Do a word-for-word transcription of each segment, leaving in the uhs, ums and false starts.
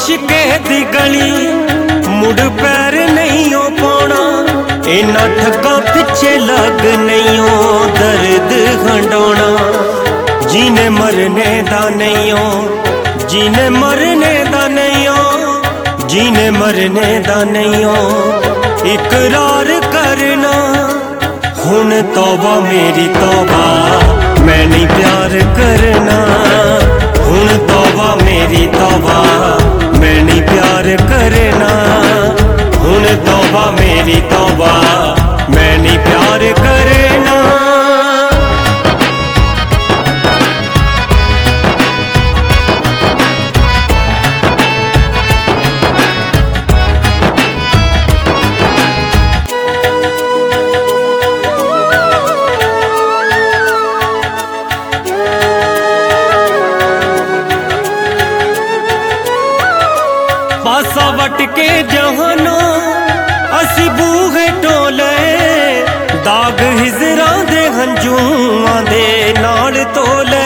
इश्के दी गली मुड़ पैर नहीं हो पाना, इना ठगा पिछे लग नहीं हो दर्द हंडोना। जीने मरने दा नहीं हो, जीने मरने दा नहीं हो, जीने मरने दा नहीं हो इकरार करना। हुन तौबा मेरी तौबा मैं नहीं प्यार करना, हुन तौबा मेरी तौबा मैं नहीं प्यार करना, हुन तौबा मेरी तौबा मैं नहीं प्यार करना। पासा वट के जहानो असी बूहे टोले, दाग हिजरा दे हंजूआं दे नाल तोले।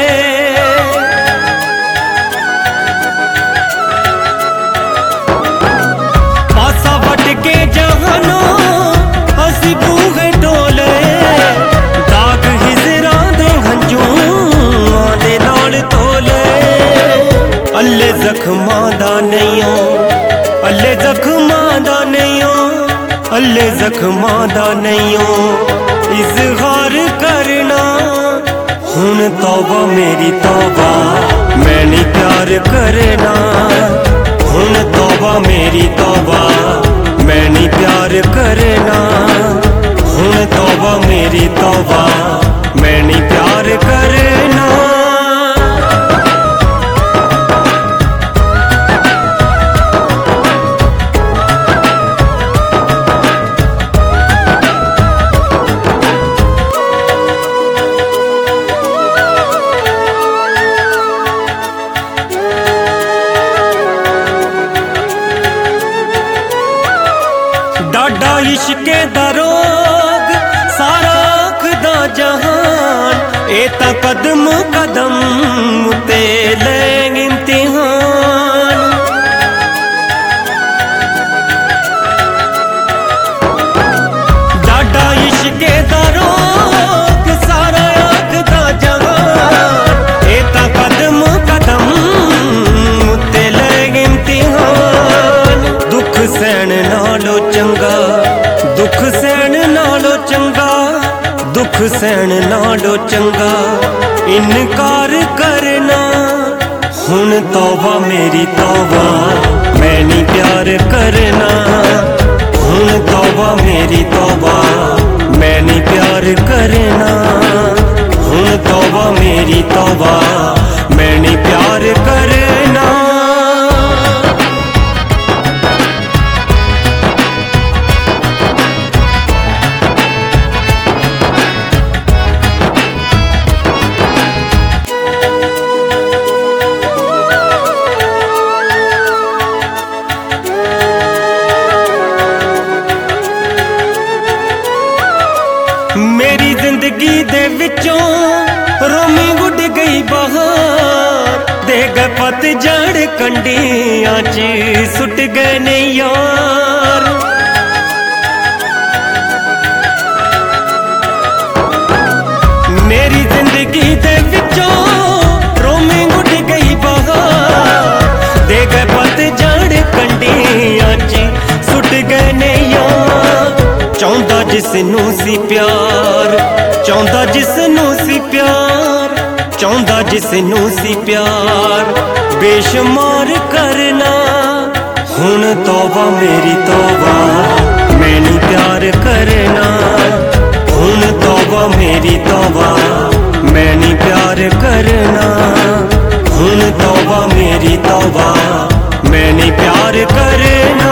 पासा वट के जहानो असी बूहे टोले, दाग हिजरा दे हंजूआं दे नाल तोले। अल्ले जख्मां दा नहीं हो, अल्ले जख्मां दा नहीं हो, अल्ले जख्मां दा नहीं हो इजहार करना। हुन तौबा मेरी तौबा मैं नहीं प्यार करना, हुन तौबा मेरी तौबा मैं नहीं प्यार करना, हुन तौबा मेरी तौबा मैं नहीं प्यार करना। डाडा इश्के दा रोग सारा आखदा जहान, ए ता कदम कदम ते लेंग इम्तिहान। डाडा इश्के दा रोग सारा आखदा जहान, ए ता कदम कदम ते लेंग इम्तिहान। दुख सहन नालो चंगा, दुख सहन नालो चंगा, दुख सहन नालो चंगा इनकार करना। हुन तौबा मेरी तौबा मैं नहीं प्यार करना, हुन तौबा मेरी तौबा मैं नहीं प्यार करना, हुन तौबा मेरी तौबा मैं नहीं प्यार करना। मेरी जिंदगी दे विचों रोमी उड़ गई बहार, दे गए पतझड़ कंडियां च सुट गए ने यार। मेरी जिंदगी दे विचों रोमी उड़ गई बहार, दे गए पतझड़ कंडियां च सुट गए ने यार। चाहता जिसनू सी प्यार, चाहता जिसनू सी प्यार, चाहता जिसनू सी प्यार बेशुमार करना। हुन तौबा मेरी तौबा मैं नहीं प्यार करना, हुन तौबा मेरी तौबा मैं नहीं प्यार करना, हुन तौबा मेरी तौबा मैं नहीं प्यार करना।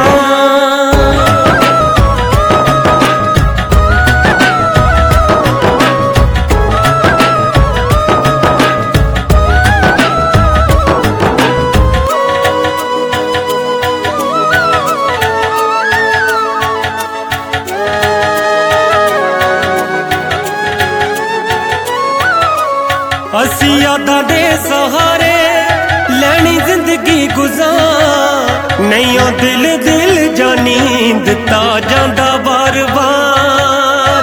असी यादां दे सहारे लैनी जिंदगी गुजार, नहीं ओ दिल दिल जानी दिता जांदा बार बार।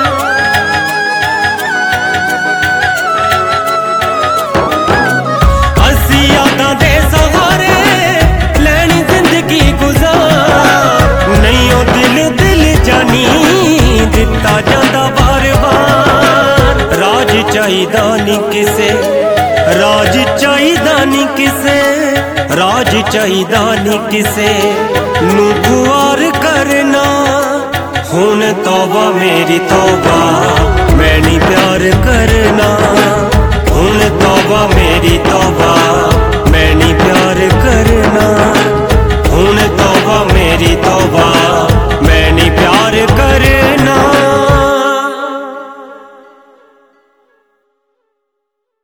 असी यादां दे सहारे लैनी जिंदगी गुजार, नहीं ओ दिल दिल जानी दिता जांदा बार बार। राज चाहिदा नहीं किसे, राज चाहिदा नहीं किसे, राज चाहिदा नहीं किसे नू गुआर करना। हुण तौबा मेरी तौबा मैं नहीं प्यार करना, हुण तौबा मेरी तौबा मैं नहीं प्यार करना, हुण तौबा मेरी तौबा